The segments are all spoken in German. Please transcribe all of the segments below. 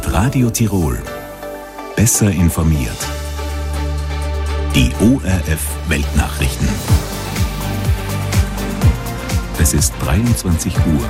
Radio Tirol. Besser informiert. Die ORF Weltnachrichten. Es ist 23 Uhr.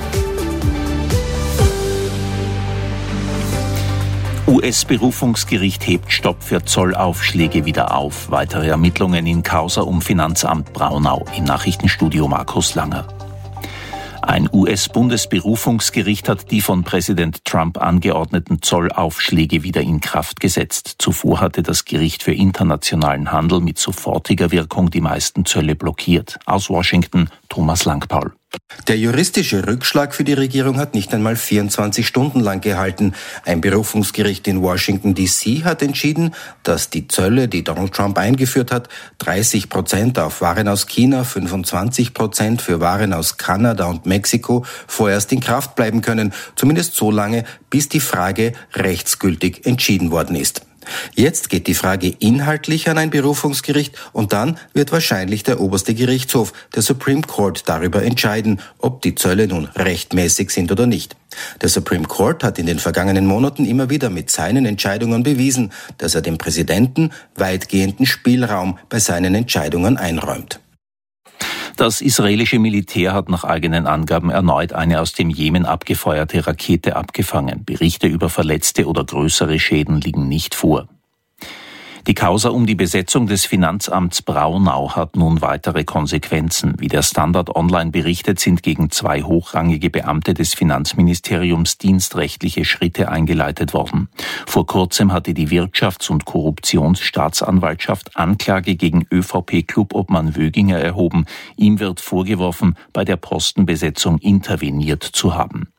US-Berufungsgericht hebt Stopp für Zollaufschläge wieder auf. Weitere Ermittlungen in Causa um Finanzamt Braunau. Im Nachrichtenstudio Markus Langer. Ein US-Bundesberufungsgericht hat die von Präsident Trump angeordneten Zollaufschläge wieder in Kraft gesetzt. Zuvor hatte das Gericht für internationalen Handel mit sofortiger Wirkung die meisten Zölle blockiert. Aus Washington, Thomas Langpaul. Der juristische Rückschlag für die Regierung hat nicht einmal 24 Stunden lang gehalten. Ein Berufungsgericht in Washington D.C. hat entschieden, dass die Zölle, die Donald Trump eingeführt hat, 30% auf Waren aus China, 25% für Waren aus Kanada und Mexiko vorerst in Kraft bleiben können, zumindest so lange, bis die Frage rechtsgültig entschieden worden ist. Jetzt geht die Frage inhaltlich an ein Berufungsgericht und dann wird wahrscheinlich der oberste Gerichtshof, der Supreme Court, darüber entscheiden, ob die Zölle nun rechtmäßig sind oder nicht. Der Supreme Court hat in den vergangenen Monaten immer wieder mit seinen Entscheidungen bewiesen, dass er dem Präsidenten weitgehenden Spielraum bei seinen Entscheidungen einräumt. Das israelische Militär hat nach eigenen Angaben erneut eine aus dem Jemen abgefeuerte Rakete abgefangen. Berichte über Verletzte oder größere Schäden liegen nicht vor. Die Causa um die Besetzung des Finanzamts Braunau hat nun weitere Konsequenzen. Wie der Standard Online berichtet, sind gegen 2 hochrangige Beamte des Finanzministeriums dienstrechtliche Schritte eingeleitet worden. Vor kurzem hatte die Wirtschafts- und Korruptionsstaatsanwaltschaft Anklage gegen ÖVP-Clubobmann Wöginger erhoben. Ihm wird vorgeworfen, bei der Postenbesetzung interveniert zu haben.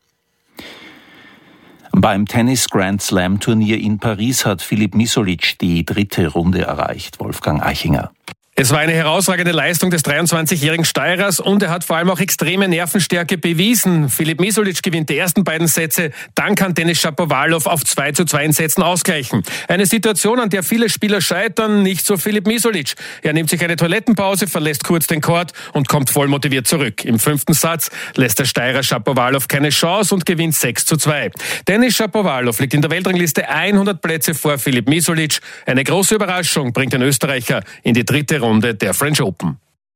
Beim Tennis-Grand-Slam-Turnier in Paris hat Filip Misolic die 3. Runde erreicht. Wolfgang Eichinger. Es war eine herausragende Leistung des 23-jährigen Steirers und er hat vor allem auch extreme Nervenstärke bewiesen. Filip Misolic gewinnt die ersten beiden Sätze, dann kann Denis Shapovalov auf 2:2 in Sätzen ausgleichen. Eine Situation, an der viele Spieler scheitern, nicht so Filip Misolic. Er nimmt sich eine Toilettenpause, verlässt kurz den Court und kommt voll motiviert zurück. Im 5. Satz lässt der Steirer Shapovalov keine Chance und gewinnt 6:2. Denis Shapovalov liegt in der Weltrangliste 100 Plätze vor Filip Misolic. Eine große Überraschung bringt den Österreicher in die 3. Runde der French Open.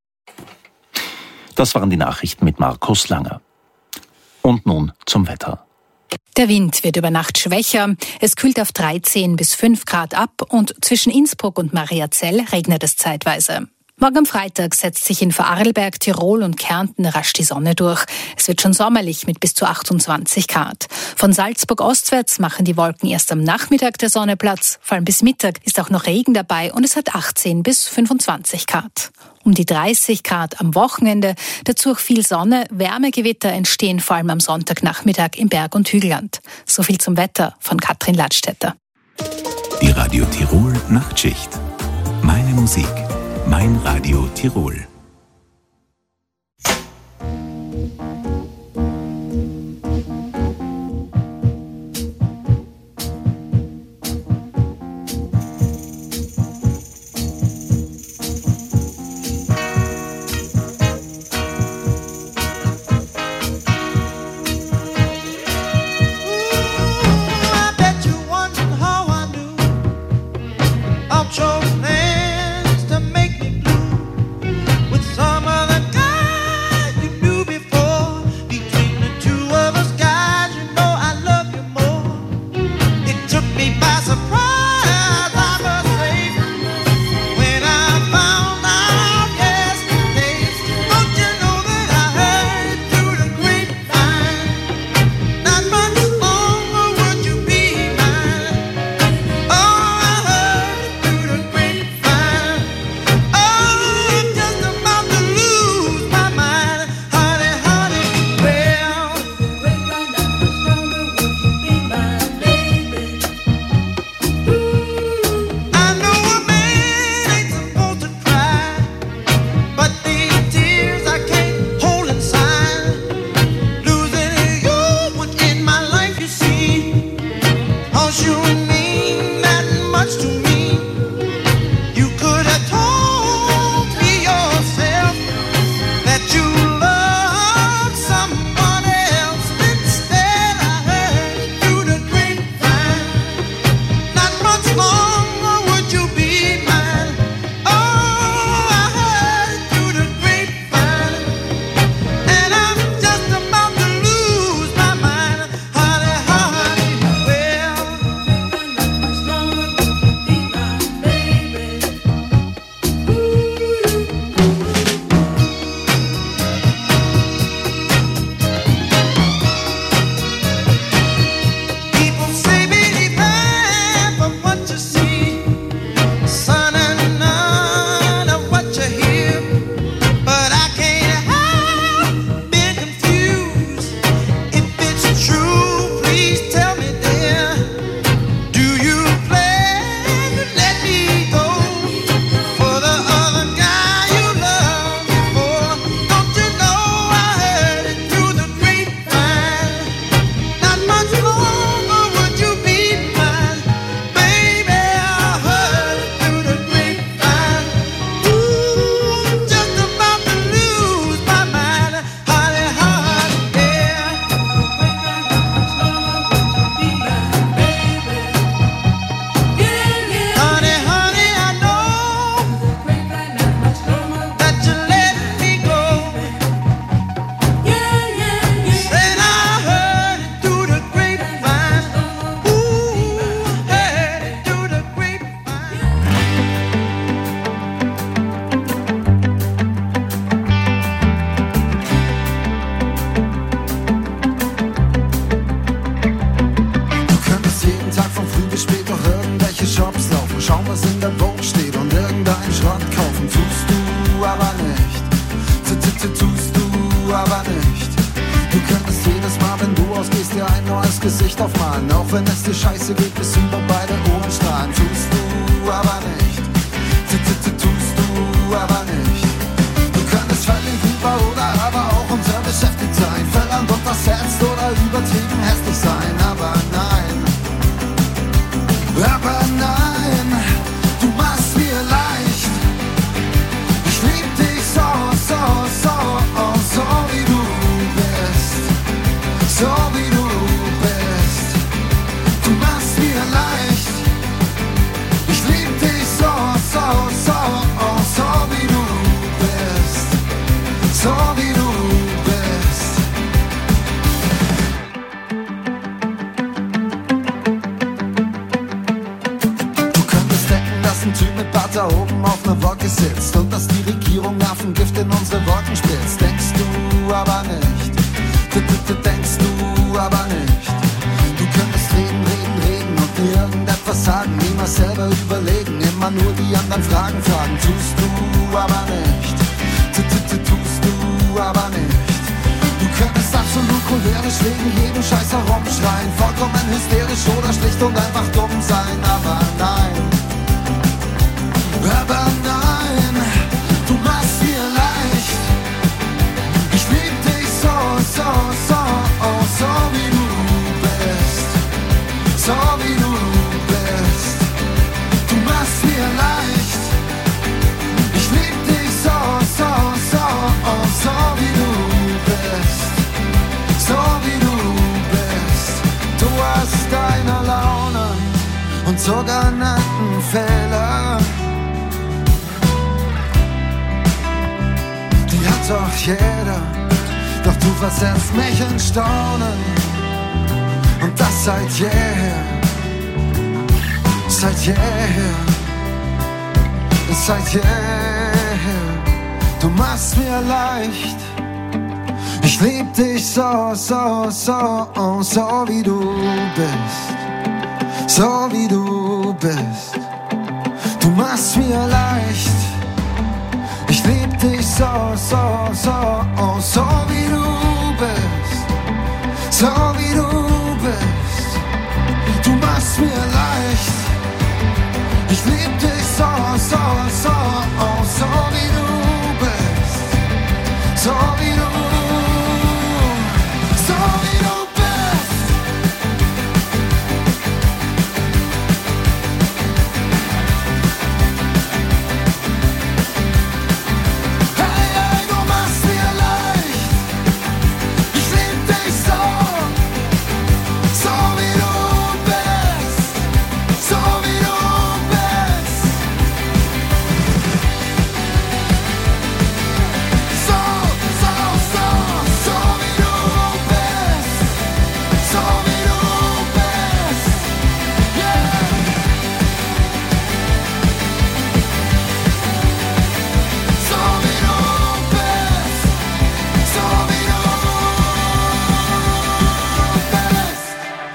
Das waren die Nachrichten mit Markus Langer. Und nun zum Wetter. Der Wind wird über Nacht schwächer. Es kühlt auf 13 bis 5 Grad ab und zwischen Innsbruck und Mariazell regnet es zeitweise. Morgen am Freitag setzt sich in Vorarlberg, Tirol und Kärnten rasch die Sonne durch. Es wird schon sommerlich mit bis zu 28 Grad. Von Salzburg ostwärts machen die Wolken erst am Nachmittag der Sonne Platz. Vor allem bis Mittag ist auch noch Regen dabei und es hat 18 bis 25 Grad. Um die 30 Grad am Wochenende, dazu auch viel Sonne. Wärmegewitter entstehen vor allem am Sonntagnachmittag im Berg- und Hügelland. So viel zum Wetter von Katrin Ladstätter. Die Radio Tirol Nachtschicht. Meine Musik. Mein Radio Tirol. Du könntest jedes Mal, wenn du ausgehst, dir ein neues Gesicht aufmalen. Auch wenn es dir scheiße geht, bis über beide Ohren strahlen. Tust du aber nicht, tust du aber nicht. Du könntest völlig lieber oder aber auch unterbeschäftigt sein. Verlangt untersetzt oder übertrieben hässlich sein. Aber nein, du machst mir leicht. Ich lieb dich so, so, so, oh, so wie du bist. So wie du bist. Du machst mir leicht. Ich lieb dich so, so, so, oh, so wie du bist. So wie du bist. Du könntest denken, dass ein Typ mit Bart da oben auf einer Wolke sitzt und dass die Regierung Nervengift in unsere Wolken spritzt. Denkst du aber nicht. Denkst du aber nicht. Du könntest reden und mir irgendetwas sagen, niemals selber überlegen, immer nur die anderen fragen. Tust du aber nicht. Tust du aber nicht. Du könntest absolut cholerisch wegen jedem Scheiß herumschreien, vollkommen hysterisch oder schlicht und einfach dumm sein. Aber nein, du machst mir leicht. Ich lieb dich so, so, so, oh, so wie du bist. So wie du bist. Du machst mir leicht. Ich lieb dich so, so, so, oh, so wie du bist. So wie du bist. Du hast deine Launen und sogenannten Fehler. Die hat doch jeder, doch du versetzt mich in Staunen. Und das seit jeher, seit jeher, seit jeher. Du machst mir leicht. Ich lieb dich so, so, so, oh, so wie du bist. So wie du bist. Du machst mir leicht. Ich lieb dich so, so, so, oh, so wie du bist. So wie du bist. Du machst mir leicht. Ich lieb dich so, so, so, oh, so wie du bist. So wie du, so wie du bist. Hey, hey, du machst mir leicht. Ich lieb dich so, so wie du bist. So wie du bist. So, so, so, so wie du bist. So wie du bist. Yeah. So wie du bist. So wie du bist.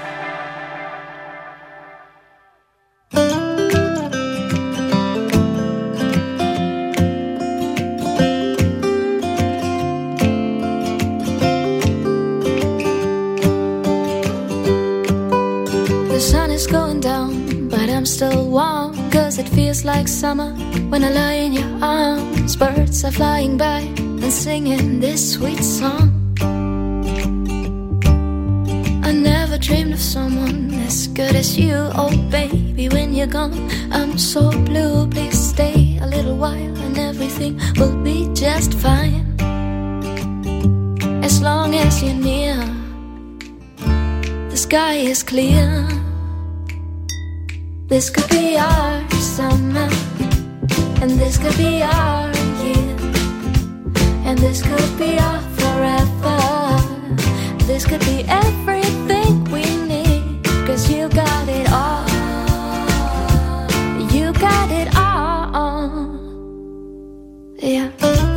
The sun is going down, but I'm still warm, 'cause it feels like summer when I lie in your arms. Birds are flying by and singing this sweet song. I never dreamed of someone as good as you, oh baby, when you're gone I'm so blue. Please stay a little while and everything will be just fine. As long as you're near, the sky is clear. This could be our summer, and this could be our year, and this could be our forever. This could be everything we need, 'cause you got it all. You got it all. Yeah.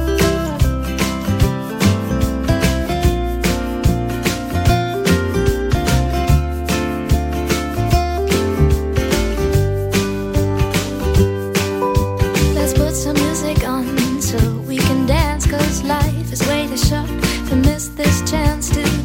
Let's put some music on so we can dance, 'cause life is way too short to miss this chance to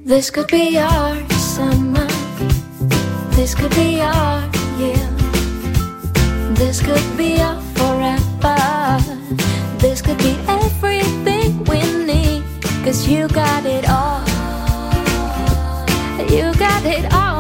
This could be our summer. This could be our year. This could be our forever. This could be everything we need. 'Cause you got it all. You got it all.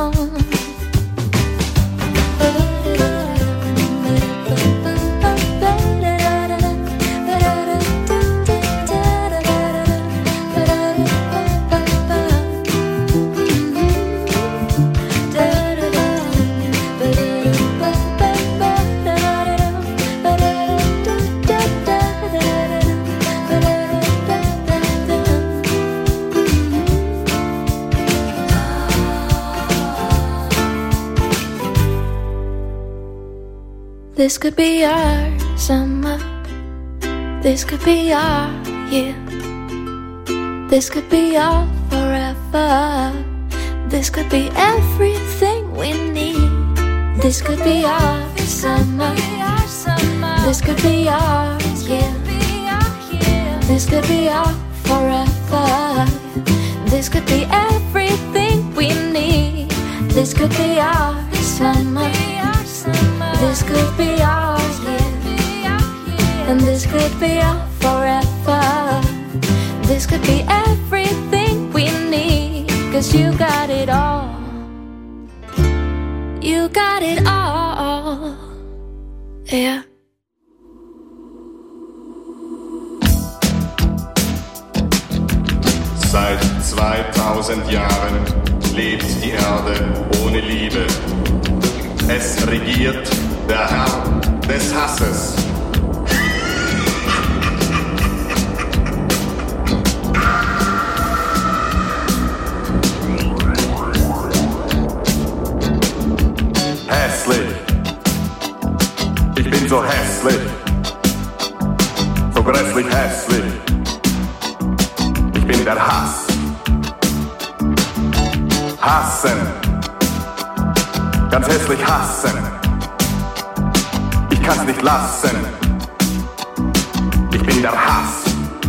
This could be our summer. This could be our year. This could be our forever. This could be everything we need. This could be our summer. This could be our year. This could be our forever. This could be everything we need. This could be our summer. This could be our year. And this could be our forever. This could be everything we need. 'Cause you got it all. You got it all. Yeah. Seit 2000 Jahren lebt die Erde ohne Liebe. Es regiert der Herr des Hasses. Hässlich. Ich bin so hässlich. So grässlich hässlich. Ich bin der Hass. Hassen. Ganz hässlich hassen. Ich kann's nicht lassen. Ich bin der Hass.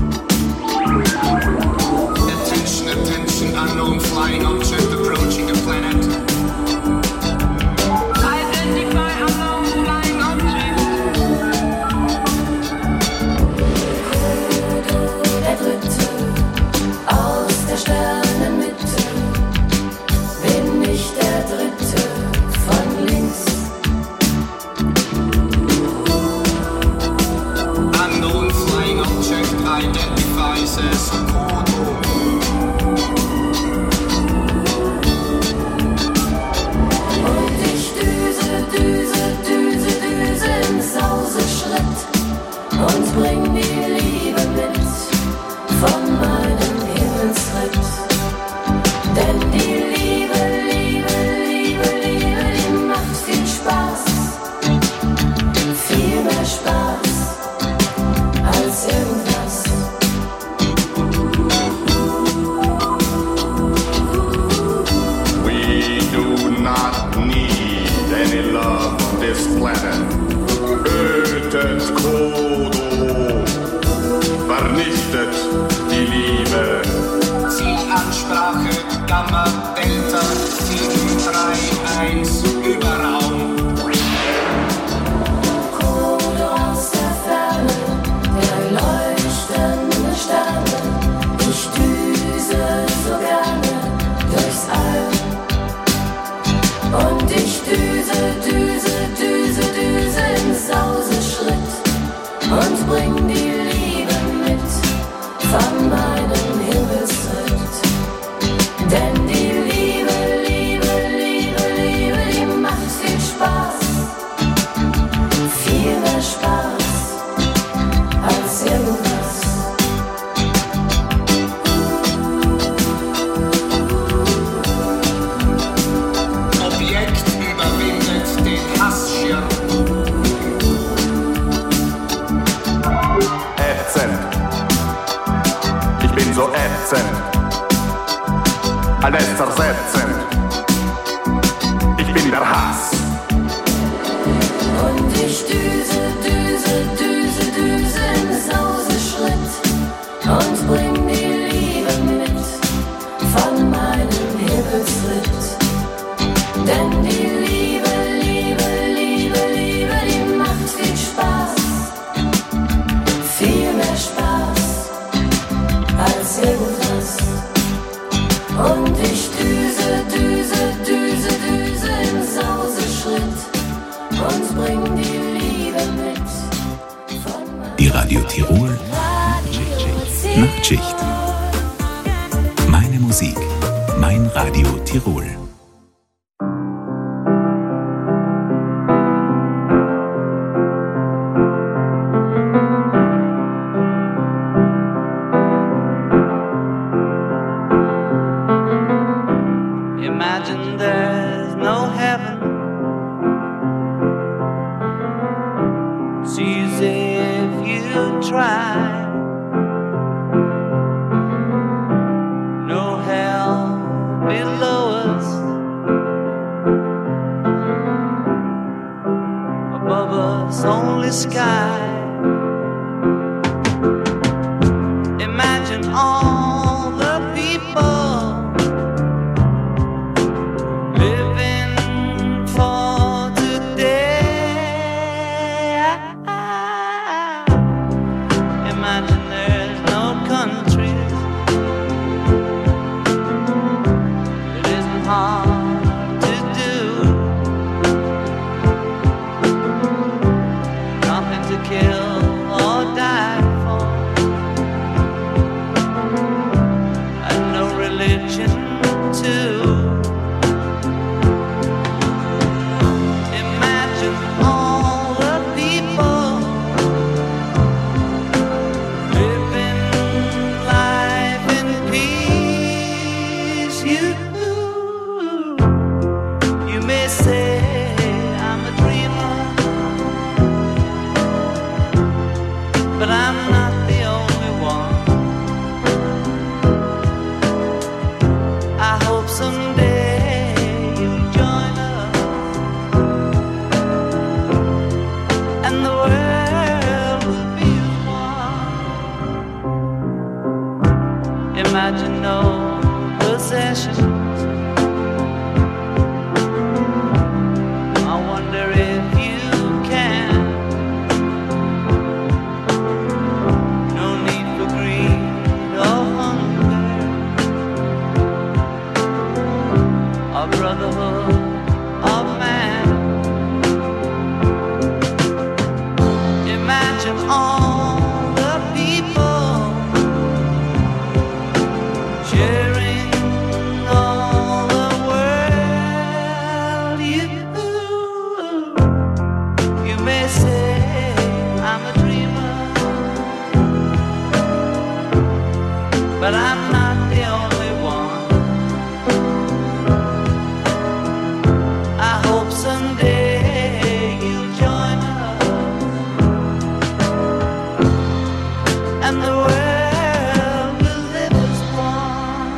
Attention, attention, unknown flying object approaching the planet. Identify unknown flying object. Der Dritte aus der Sternenmitte. Bin ich der Dritte von links. Unknown flying object identifies as Kodo. Und ich düse im Sauseschritt und bring die Liebe mit von meinem Himmelsritt. Denn die Liebe, die macht viel Spaß. Viel mehr Spaß als irgendwas. We do not need any love on this planet. Tötet Kodo. Vernichtet die Liebe. Zielansprache Gamma Delta 731 Überraum. Kodo aus der Ferne, der leuchtende Sterne. Ich düse so gerne durchs All. Und ich düse im Sauseschritt und bring die Liebe mit von meinem Himmelsritt. Denn die Liebe, die macht viel Spaß. Viel mehr Spaß als irgendwas. Objekt überwindet den Hassschirm. Ätzend. Ich bin so ätzend. Alles zersetzend. Ich bin der Hass. Und ich düse im Sauseschritt und bring die Liebe mit von Denn die Liebe, Liebe, Liebe, Liebe, die macht viel Spaß. Viel mehr Spaß als irgendwas. Und ich düse, düse, düse, düse im Sauseschritt und bring die Liebe mit. Die Radio Tirol Nachtschicht. Meine Musik, mein Radio Tirol. Imagine there's no heaven. It's easy if you try. No hell below us. Above us only sky. Imagine all the people living for today. Imagine there's no countries. It isn't hard to do. Nothing to kill or die for. And no religion too. Imagine all the people living life in peace. You may say I'm a dreamer, but I'm not the only one. I hope someday you'll join us, and the world will be as one. Imagine no possessions. I wonder if you can. No need for greed or hunger. A brotherhood of man. Imagine all the people sharing all the world. You may say I'm a dreamer, but I'm not the only one. I hope someday you'll join us, and the world will live as one.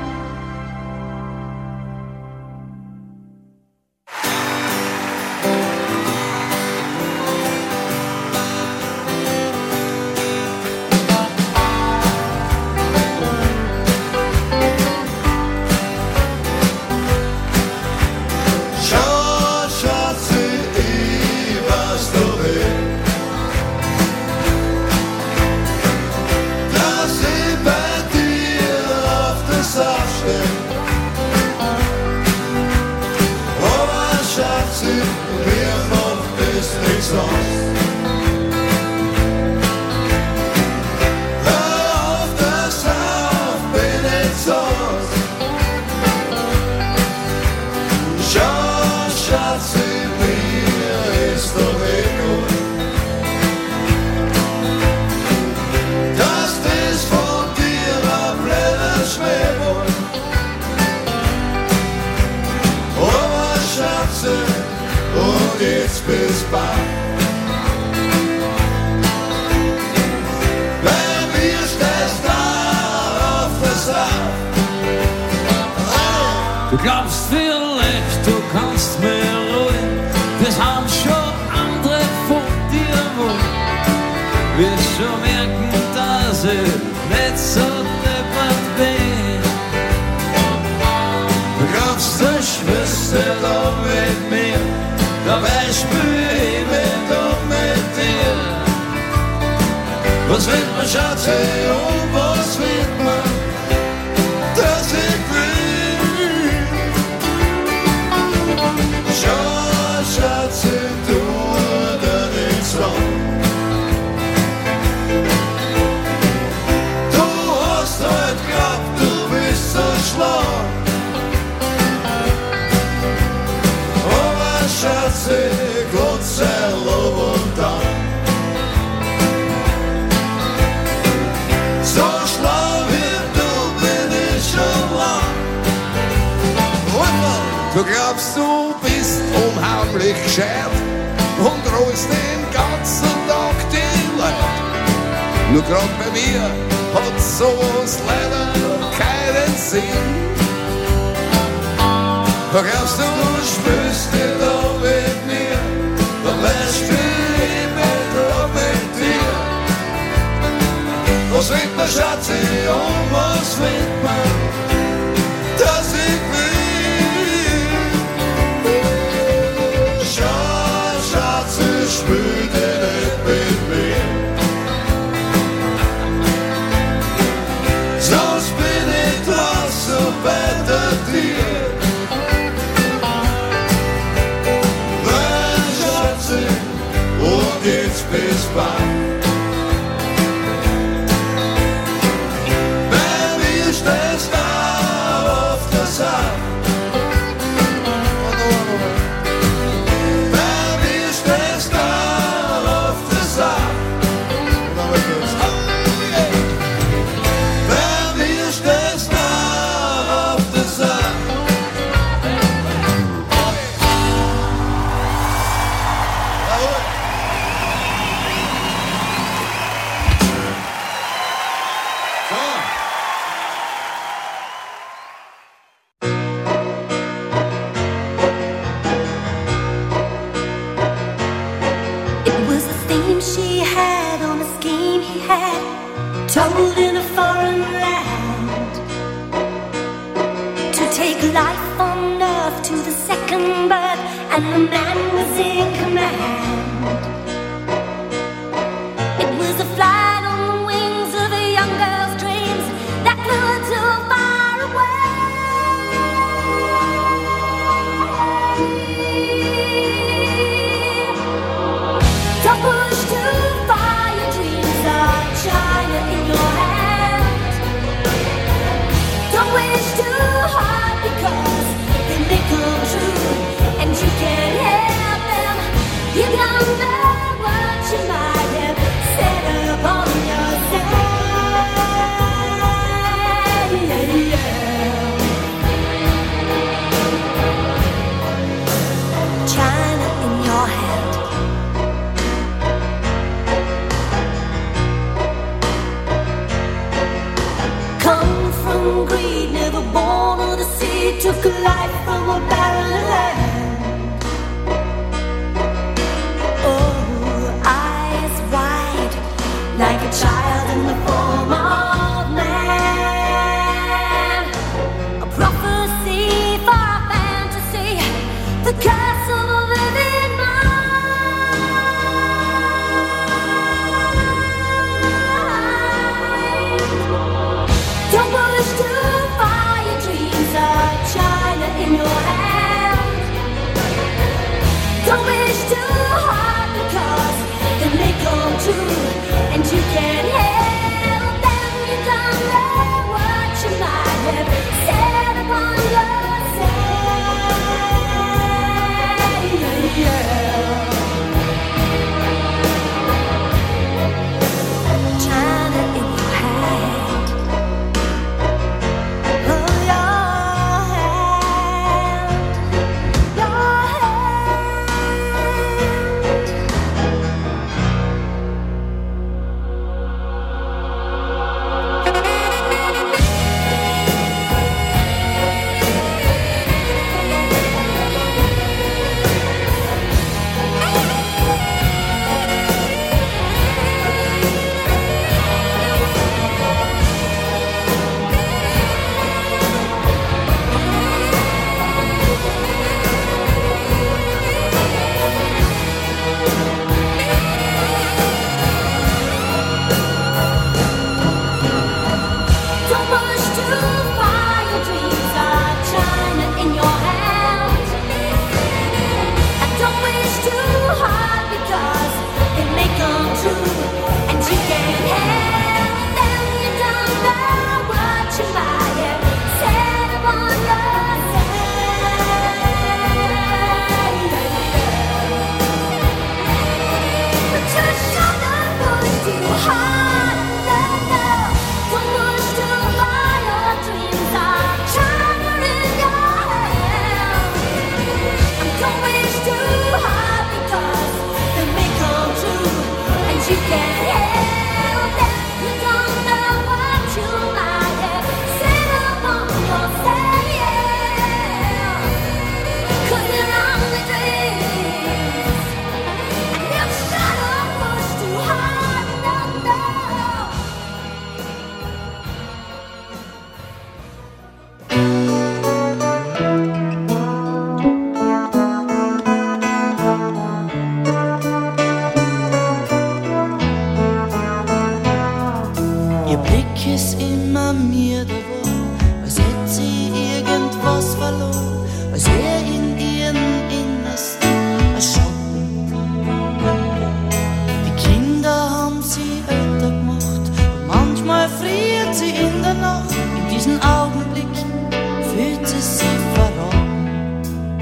Schau, Schatzi, ich weiß doch dass ich bei dir auf der Sache stehe. Aber Schatzi, mir macht es nichts aus. Hör auf, das auf, bin ich aus. Schau, Schatzi, mir ist doch gut, dass das von dir ein blöder Schmähwort. Aber Schatzi, und jetzt bis bald. Bei mir stehst da auf der Sache. Du glaubst vielleicht, du kannst mir ruhen, das haben schon andere vor dir wollen. Wirst schon merken, dass ich nicht so deppert bin. Du glaubst, das Schwester da Schatze, und was wird man, dass ich will? Schau, Schatze, du dir nichts an. Du hast halt geglaubt, du bist so schlau. Aber Schatze, Gott sei Lob und Dank. So schlau wie du bin ich schon lang. Du glaubst, du bist unheimlich gescheit und rollst den ganzen Tag die Leute. Nur grad bei mir hat sowas leider keinen Sinn. Du glaubst, du spürst dich da mit mir, dann lässt mich mit ab mit dir. Was wird man, Schatze, und was wird man, dass ich will? Schau, Schatze, spür dich nicht mit mir. Sonst bin ich draußen bei dir. Nein, Schatze, und jetzt bis bald. Stehst da auf der Sache. Baby, stehst da auf der Sache. Baby, stehst da auf der Sache. She had on a scheme he had told in a foreign land to take life on earth to the second birth, and the man was in command. It was a flight on the wings of a young girl's dreams that flew her too far away. Don't push too far, your dreams are China in your hand. Don't wish too hard, because they may come true, and you can't help them. You can was verloren, als er in ihren Innersten erschossen. Die Kinder haben sie älter gemacht und manchmal friert sie in der Nacht. In diesen Augenblicken fühlt sie sich verraten.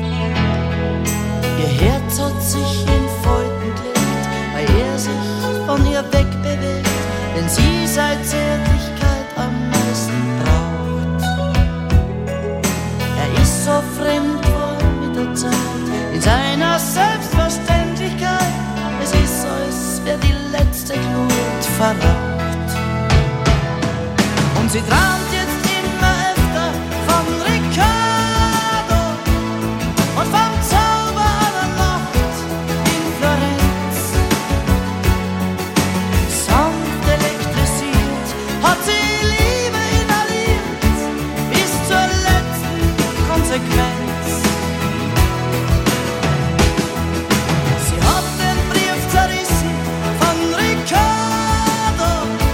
Ihr Herz hat sich in Falten gelegt, weil er sich von ihr wegbewegt, wenn sie seit Zärtlichkeit am meisten braucht. Er ist so fremd worden mit der Zeit, in seiner Selbstverständlichkeit. Es ist so, als wäre die letzte Glut verraucht. Und sie träumt jetzt immer öfter von Riccardo und vom Zauber einer Nacht in Florenz. Sanft elektrisiert hat sie Liebe inhaliert bis zur letzten Konsequenz. Sie hat den Brief zerrissen von Riccardo,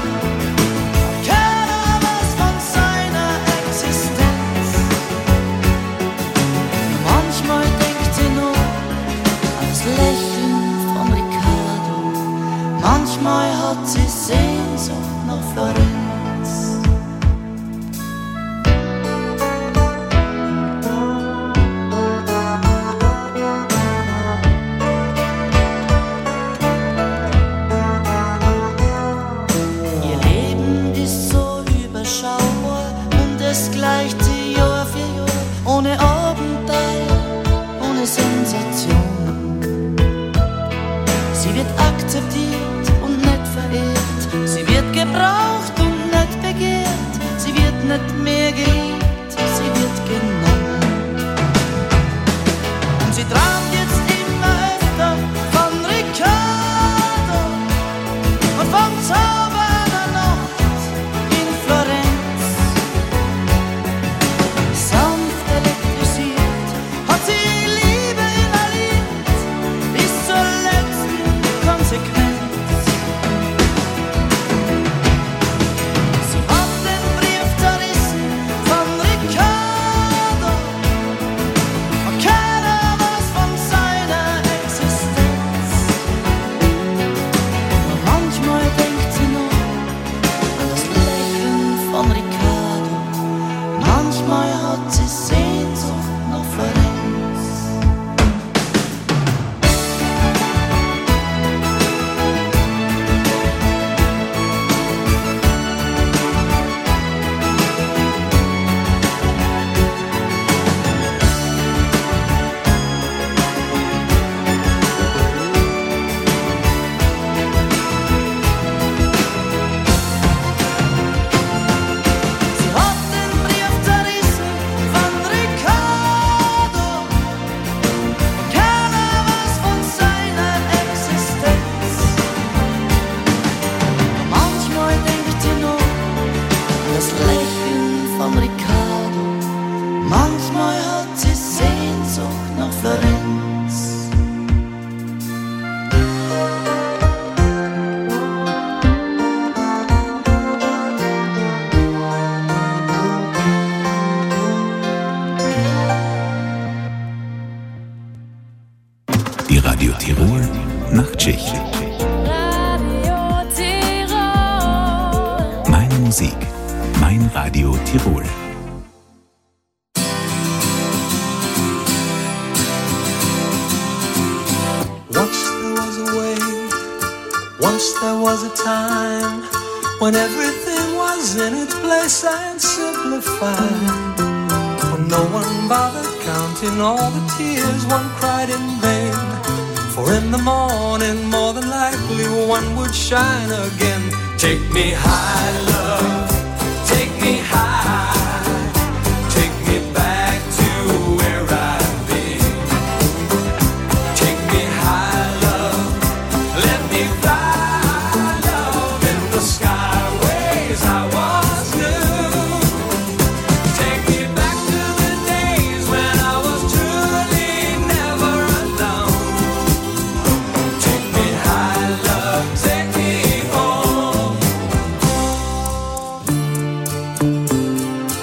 keiner weiß von seiner Existenz. Manchmal denkt sie nur an das Lächeln von Riccardo, manchmal hat sie Sehnsucht nach Florenz. Ihr Leben ist so überschaubar und es gleicht sie Jahr für Jahr, ohne Abenteuer, ohne Sensationen. Sie wird akzeptiert und nicht verehrt, sie wird gebraucht und nicht begehrt, sie wird nicht mehr geliebt, sie wird genommen. Und sie träumt jetzt immer öfter von Riccardo und vom Zauber einer Nacht in Florenz. Sanft elektrisiert hat sie Liebe inhaliert bis zur letzten Konsequenz. Sie hat den Brief zerrissen von Riccardo und keiner weiß von seiner Existenz. Und manchmal denkt sie nur an das Lächeln von Riccardo, manchmal hat sie Sehnsucht nach Florenz. Sie hat den Brief zerrissen von Riccardo, keiner weiß von seiner Existenz. Manchmal denkt sie nur an das Lächeln von Riccardo, manchmal hat sie Sehnsucht nach Florenz. Die Radio Tirol Nachtschicht. Radio Tirol. Meine Musik, mein Radio Tirol. Once there was a way, once there was a time when everything was in its place and simplified. When no one bothered counting all the tears one cried in vain. For in the morning, more than likely, one would shine again. Take me high, love, take me high, take me back to where I've been. Take me high, love, let me fly, love, in the skyways I was new. Take me back to the days when I was truly never alone. Take me high, love, take me home.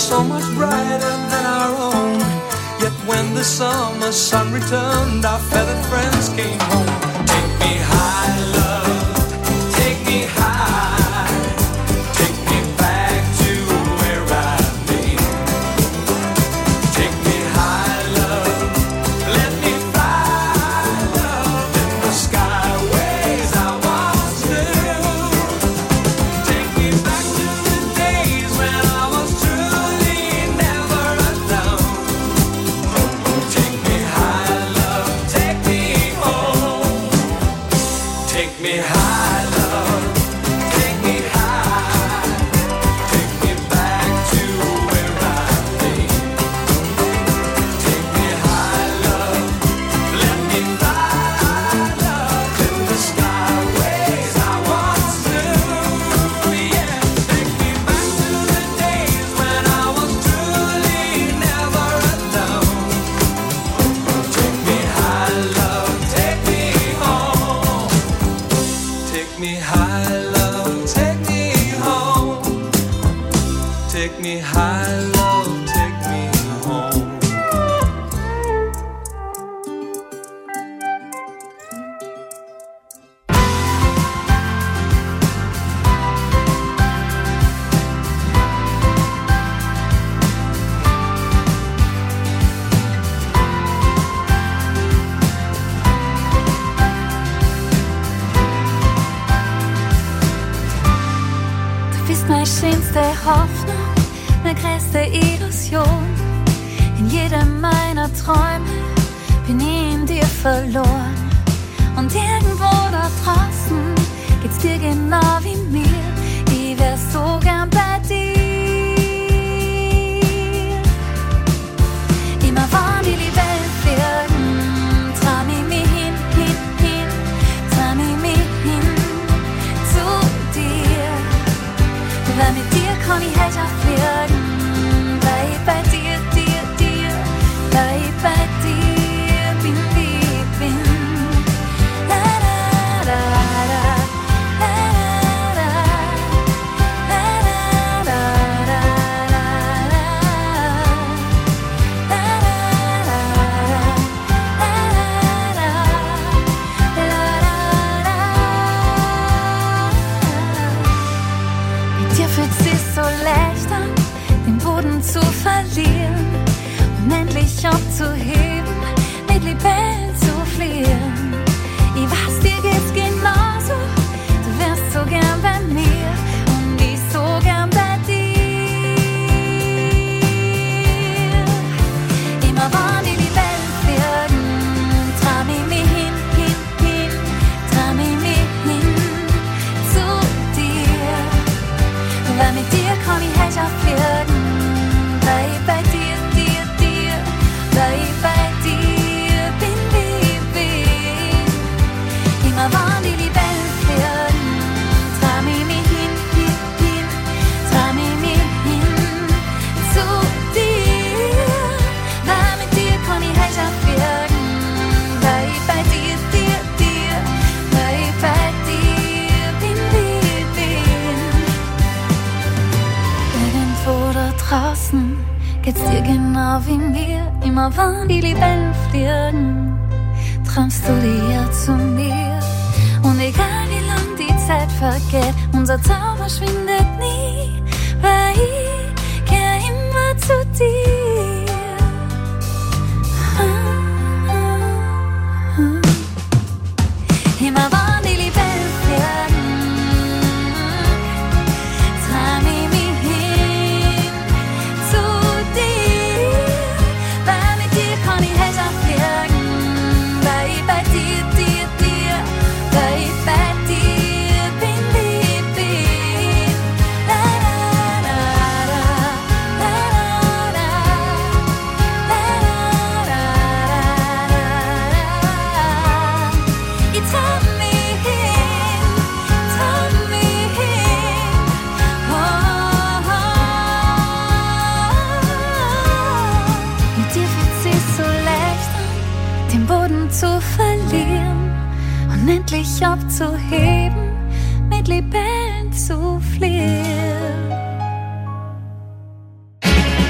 so much brighter than our own. Yet when the summer sun returned, our feathered friends came home. Take me high, love, take me high, take me back to where I've been. Take me high, love, let me fly, love, in the skyways I once knew. Take me back to the days when I was truly never alone. Take me high, love, take me home. Take me high, love, take me high. Take me back to where I've been. Take me high, love, let me fly, love, in the skyways I once knew. Yeah, take me back to the days when I was truly never alone. Take me high, love, take me home. Take me high, love, take me home. Take me high, love, take me home. Du bist meine schönste Hoffnung, meine größte Illusion. In jedem meiner Träume bin ich in dir verloren. Und irgendwo da draußen geht's dir genau wie mir. Ich wär so gern bei dir. Immer wann die Welt fliegen, traum ich mich hin, traum ich mich hin zu dir. Weil mit dir kann ich heute auch fliegen, weil ich bei dir, weil ich bei dir bin, wie ich bin. La la la la, la la la, la la la la, la la la. Mit dir fühlt sich so leicht an, den Boden zu verlieren, unendlich abzuheben, mit Libellen zu fliehen. Ich weiß, dir geht's genauso, du wärst so gern bei mir und ich so gern bei dir. Immer wann die Libellen fliegen, traum ich mich hin, traum ich mich hin zu dir. Weil mit dir kann ich heute auch fliegen, weil ich bei dir, weil ich bei dir bin, wie ich bin. Immer wann die Libellen fliegen, traum ich mich hin, traum ich mich hin zu dir. Weil mit dir kann ich heute auch fliegen, weil ich bei dir, weil ich bei dir bin, wie ich bin. Irgendwo da draußen geht's dir genau wie mir. Immer wann die Libellen fliegen, traumst du dir zu mir. Und egal wie lang die Zeit vergeht, unser Zauber schwindet nie, weil ich kehr immer zu dir. Immer wann die Libellen fliegen, traum ich mich hin zu dir. Weil mit dir kann ich heute auch fliegen, weil ich bei dir, weil ich bei dir bin, wie ich bin. La la la la, la la la, la la la la. Ich traum mich hin, oh, oh, oh. Mit dir fühlt sich so leicht an, den Boden zu verlieren, unendlich abzuheben, mit Libellen zu fliehen.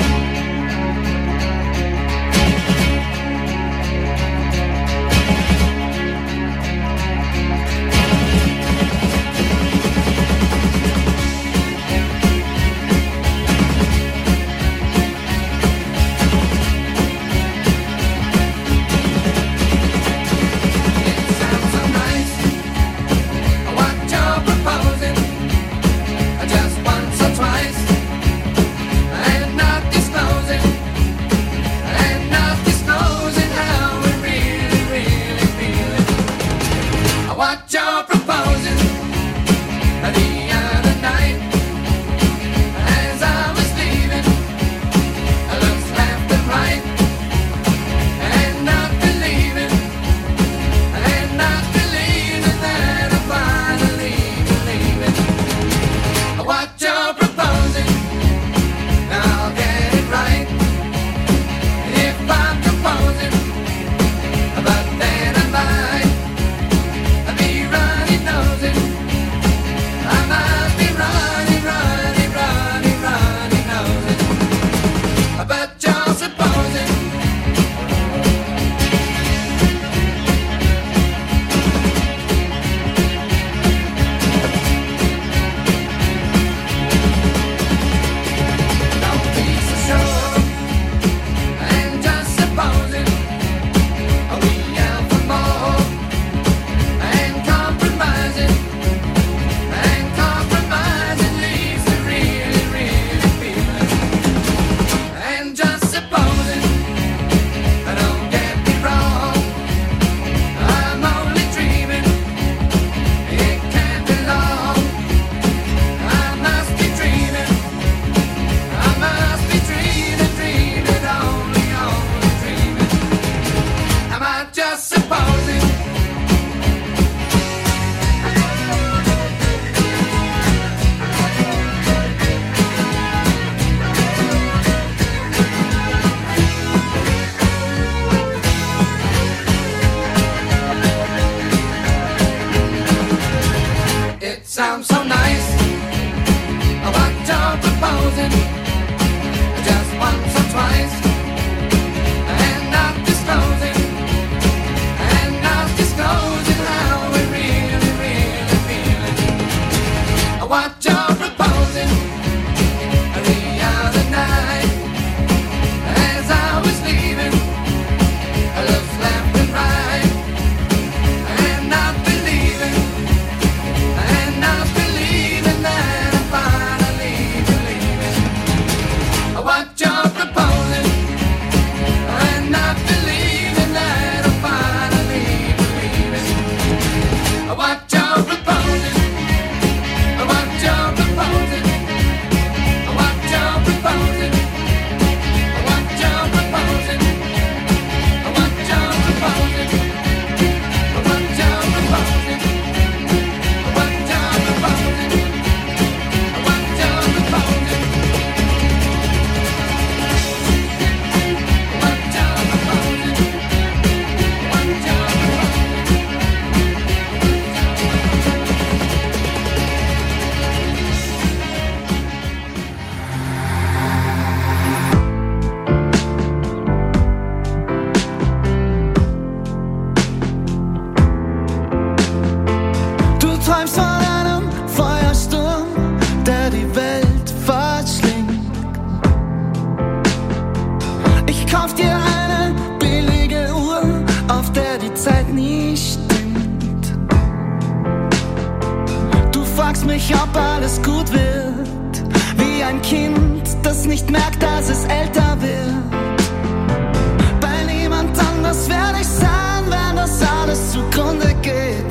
mich, ob alles gut wird. Wie ein Kind, das nicht merkt, dass es älter wird. Bei niemand anders werde ich sein, wenn das alles zugrunde geht.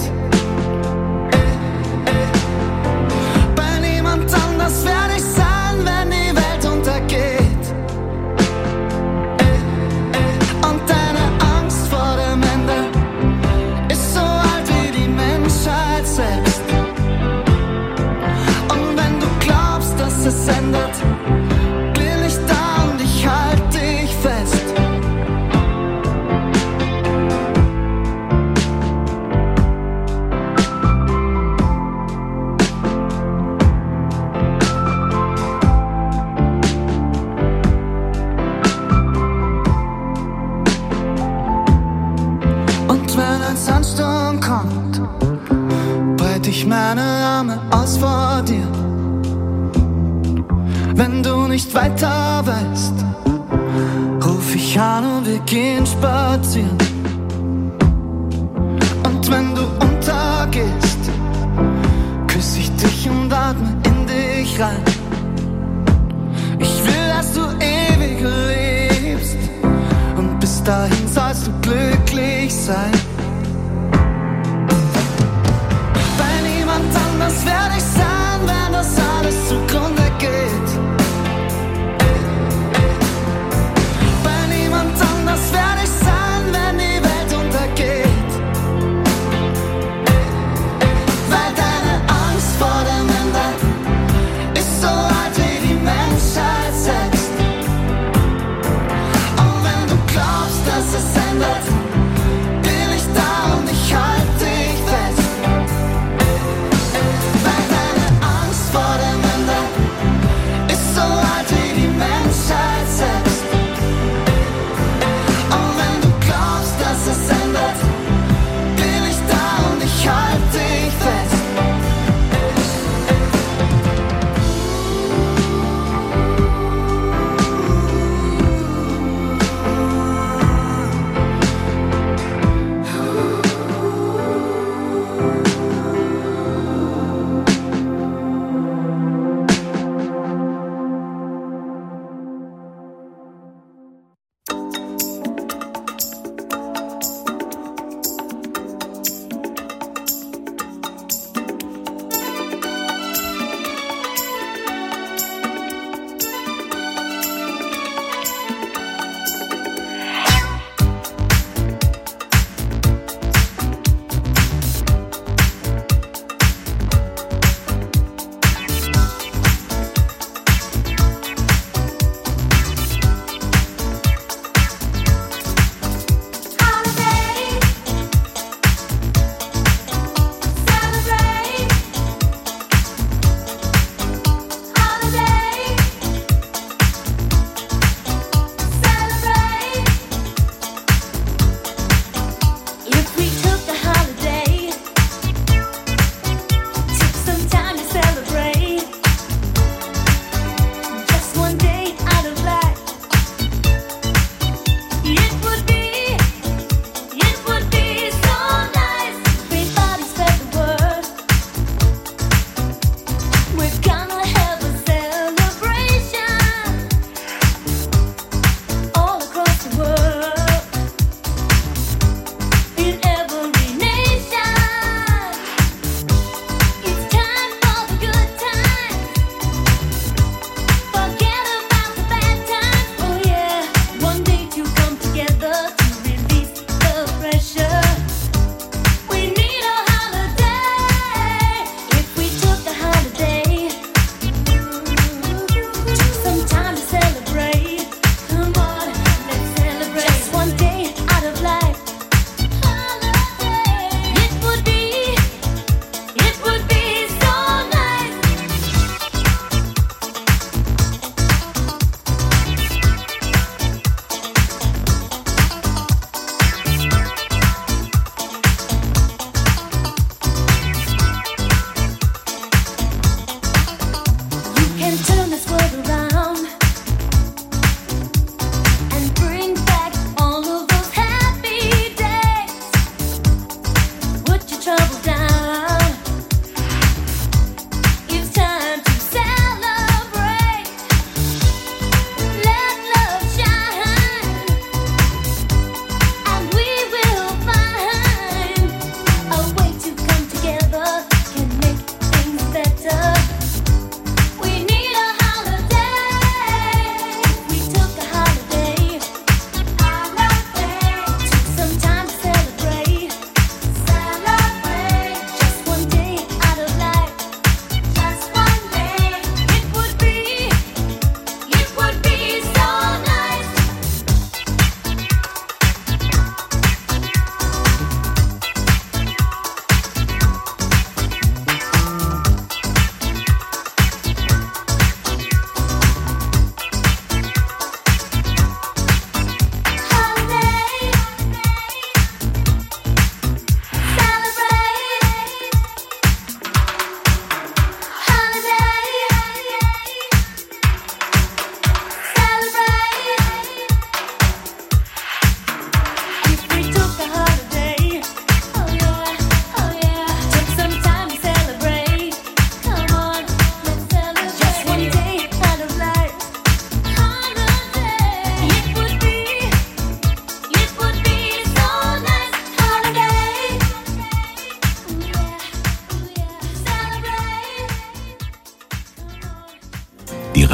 Bei niemand anders werde ich sein, wenn die Welt untergeht. Und deine Angst vor dem Ende ist so alt wie die Menschheit selbst. Und wenn du glaubst, dass es ändert, bin ich da und ich halte dich fest. Und wenn ein Sandsturm kommt, breite ich meine Arme aus vor dir. Wenn du nicht weiter weißt, ruf ich an und wir gehen spazieren. Und wenn du untergehst, küsse ich dich und atme in dich rein. Ich will, dass du ewig lebst und bis dahin sollst du glücklich sein. Bei niemand anders werde ich sein, wenn das alles zugrunde geht. Bei niemand anders werde ich sein, wenn die Welt untergeht. Weil deine Angst vor dem Ende ist so alt wie die Menschheit selbst. Und wenn du glaubst, dass es ändert, bin ich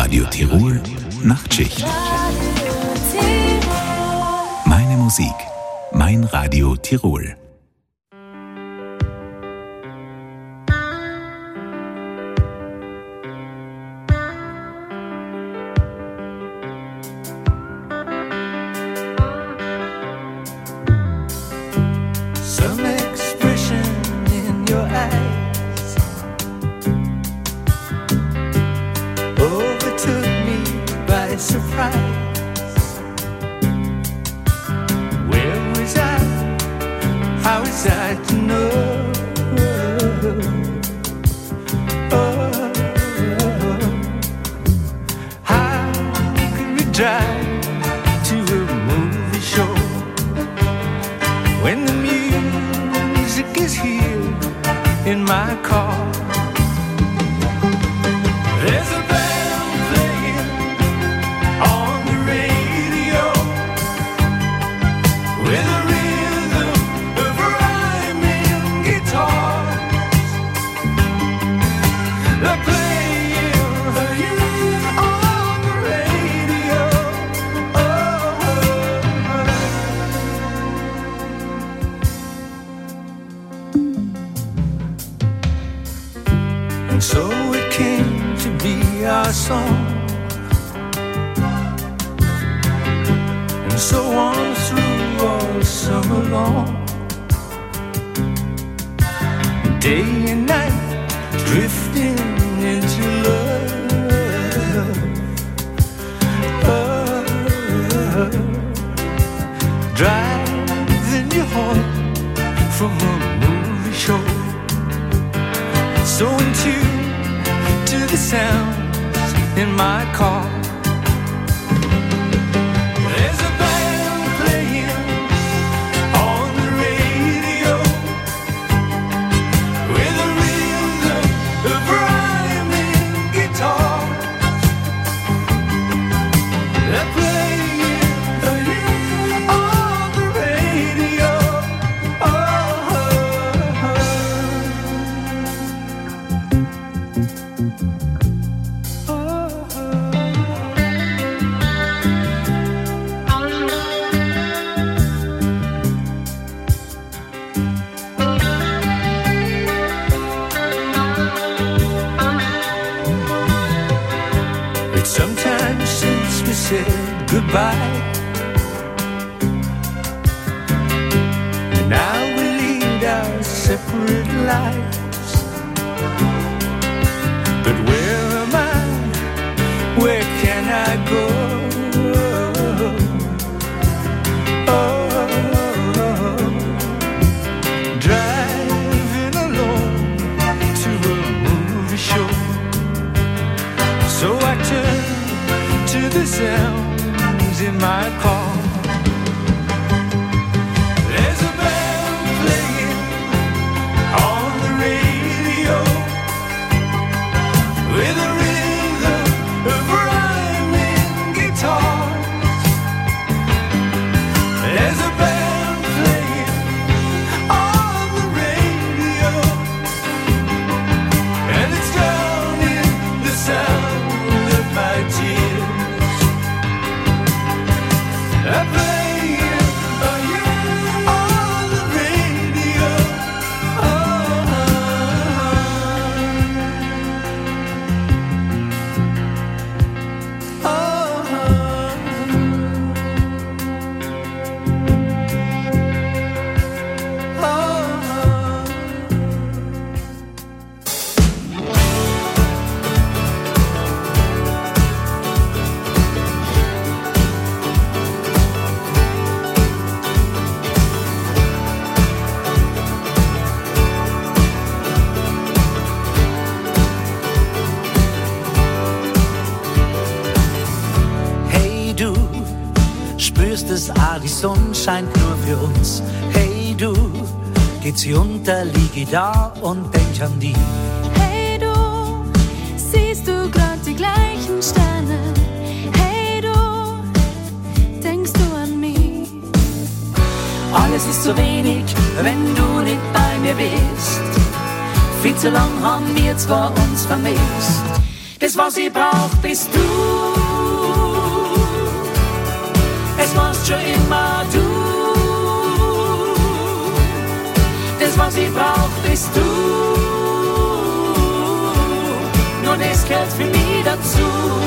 Radio Tirol Nachtschicht. Meine Musik, mein Radio Tirol. So it came to be our song, and so on through all summer long. Day and night, drifting into love. Driving you home from a movie show. So in tune to the sounds in my car. There's a band playing on the radio with a rhythm of rhyming guitars. They're playing on the radio. Sometimes since we said goodbye, and now we lead our separate lives. But where am I? Where can I go? Driving alone to a movie show. So I turn to the sounds in my car. There's a band playing on the radio with a rhythm of rhyming guitars. There's a band playing on the radio, and it's drowning the sound of my tears. I'm playing for you on the radio. Die Sonne scheint nur für uns. Hey du, geht sie unter, lieg ich da und denk an die. Hey du, siehst du grad die gleichen Sterne? Hey du, denkst du an mich? Alles ist zu wenig, wenn du nicht bei mir bist. Viel zu lang haben wir zwar uns vermisst. Das, was ich brauch, bist du. Es warst schon immer du. Das, was ich brauch, bist du. Nur das gehört für mich dazu.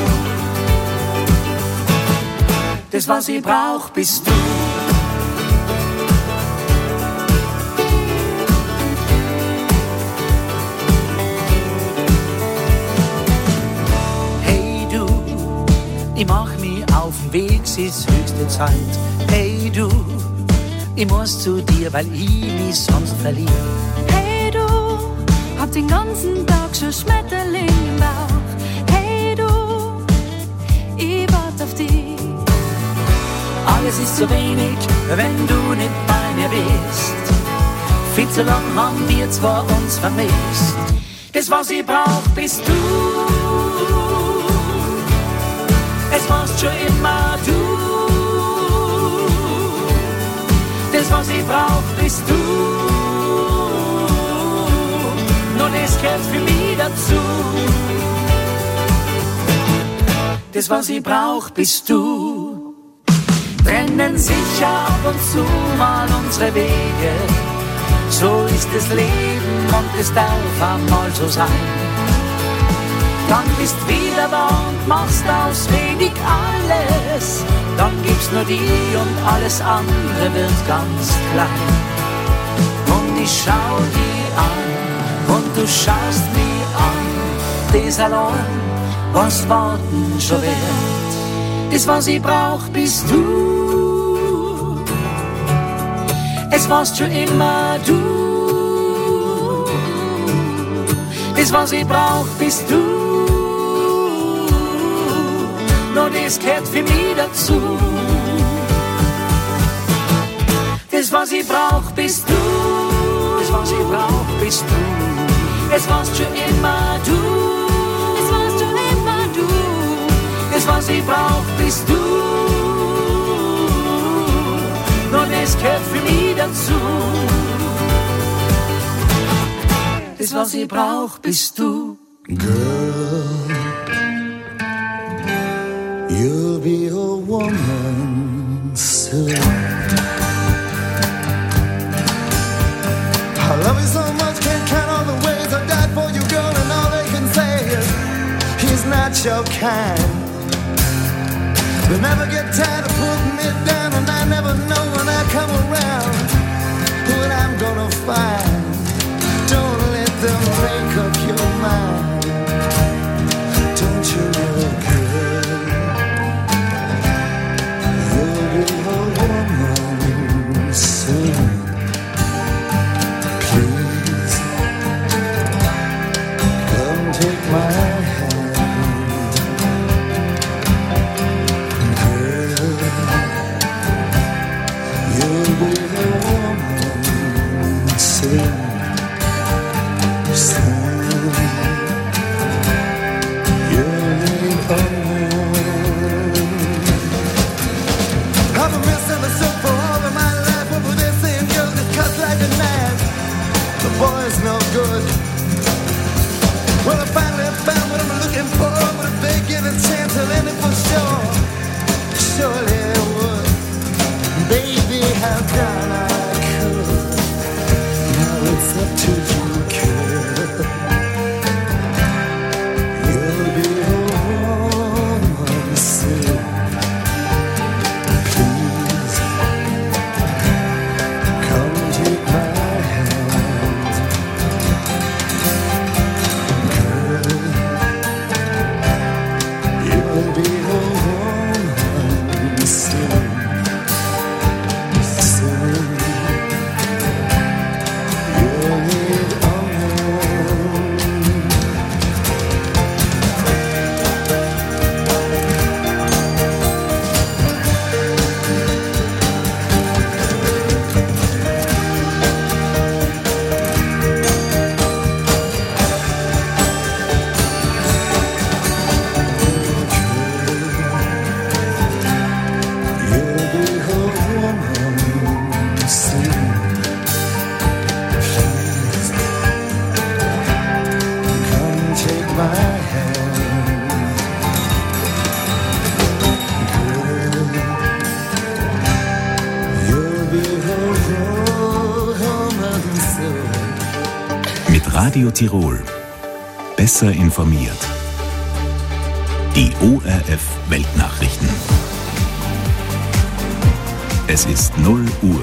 Das, was ich brauch, bist du. Hey du, ich mach mich auf den Weg, es ist höchste Zeit. Hey du, ich muss zu dir, weil ich mich sonst verliere. Hey du, hab den ganzen Tag schon Schmetterling im Bauch. Hey du, ich wart auf dich. Alles ist so wenig, wenn du nicht bei mir bist. Viel zu lang haben wir zwar uns vermisst. Das, was ich brauch, bist du. Es warst schon immer du. Das, was ich brauch, bist du. Nur das gehört für mich dazu. Das, was ich brauch, bist du. Trennen sich ab und zu mal unsere Wege. So ist das Leben und es darf einmal so sein. Dann bist wieder da und machst aus wenig alles. Dann gibt's nur die und alles andere wird ganz klein. Und ich schau dich an und du schaust mich an. Das allein, was warten schon wird. Das, was ich brauch, bist du. Es warst schon immer du. Das, was ich brauch, bist du. Nur das gehört für mich dazu. Das, was ich brauch, bist du. Das, was ich brauch, bist du. Es warst schon immer du. Es warst schon immer du. Das, was ich brauch, bist du. Nur das gehört für mich dazu. Das, was ich brauch, bist du. Girl, you'll be a woman soon. I love you so much, can't count all the ways I died for you, girl, and all they can say is he's not your kind. They never get tired of putting me down, and I never know when I come around what I'm gonna find. Don't let them make up your mind. Don't you know, girl, you'll be a woman soon. Please, come take my hand. Girl, you'll be a woman soon. I've been misunderstood for all of my life. What were they saying? Girl, this cuts like a knife. The boy's no good. Well, I finally found what I'm looking for. But if they give a chance, I'll end it for sure. Surely it would. Baby, how can I could? Now it's up to you, girl. You'll be a woman soon. Please, come take my hand. Girl, you'll be a woman soon. Soon. Radio Tirol. Besser informiert. Die ORF Weltnachrichten. Es ist 0 Uhr.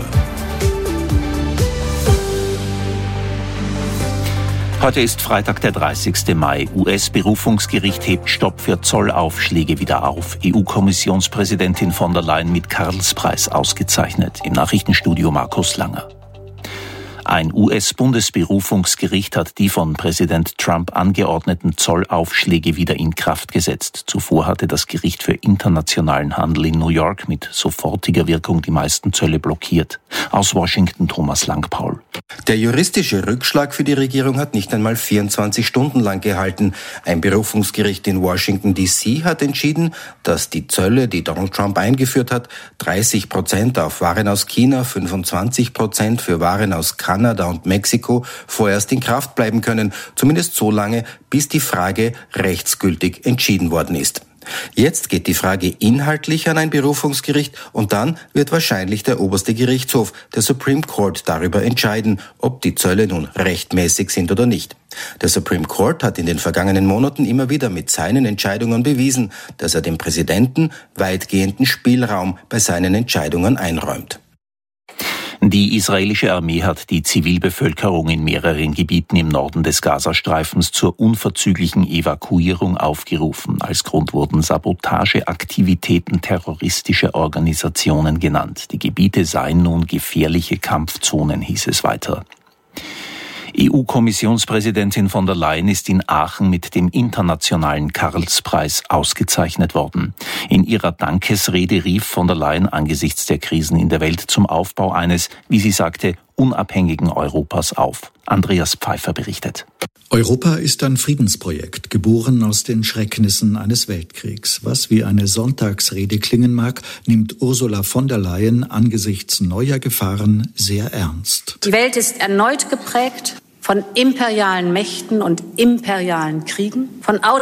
Heute ist Freitag, der 30. Mai. US-Berufungsgericht hebt Stopp für Zollaufschläge wieder auf. EU-Kommissionspräsidentin von der Leyen mit Karlspreis ausgezeichnet. Im Nachrichtenstudio Markus Langer. Ein US-Bundesberufungsgericht hat die von Präsident Trump angeordneten Zollaufschläge wieder in Kraft gesetzt. Zuvor hatte das Gericht für internationalen Handel in New York mit sofortiger Wirkung die meisten Zölle blockiert. Aus Washington Thomas Langpaul. Der juristische Rückschlag für die Regierung hat nicht einmal 24 Stunden lang gehalten. Ein Berufungsgericht in Washington D.C. hat entschieden, dass die Zölle, die Donald Trump eingeführt hat, 30% auf Waren aus China, 25% für Waren aus Kanada und Mexiko vorerst in Kraft bleiben können, zumindest so lange, bis die Frage rechtsgültig entschieden worden ist. Jetzt geht die Frage inhaltlich an ein Berufungsgericht und dann wird wahrscheinlich der oberste Gerichtshof, der Supreme Court, darüber entscheiden, ob die Zölle nun rechtmäßig sind oder nicht. Der Supreme Court hat in den vergangenen Monaten immer wieder mit seinen Entscheidungen bewiesen, dass er dem Präsidenten weitgehenden Spielraum bei seinen Entscheidungen einräumt. Die israelische Armee hat die Zivilbevölkerung in mehreren Gebieten im Norden des Gazastreifens zur unverzüglichen Evakuierung aufgerufen. Als Grund wurden Sabotageaktivitäten terroristischer Organisationen genannt. Die Gebiete seien nun gefährliche Kampfzonen, hieß es weiter. EU-Kommissionspräsidentin von der Leyen ist in Aachen mit dem internationalen Karlspreis ausgezeichnet worden. In ihrer Dankesrede rief von der Leyen angesichts der Krisen in der Welt zum Aufbau eines, wie sie sagte, unabhängigen Europas auf. Andreas Pfeiffer berichtet. Europa ist ein Friedensprojekt, geboren aus den Schrecknissen eines Weltkriegs. Was wie eine Sonntagsrede klingen mag, nimmt Ursula von der Leyen angesichts neuer Gefahren sehr ernst. Die Welt ist erneut geprägt von imperialen Mächten und imperialen Kriegen, von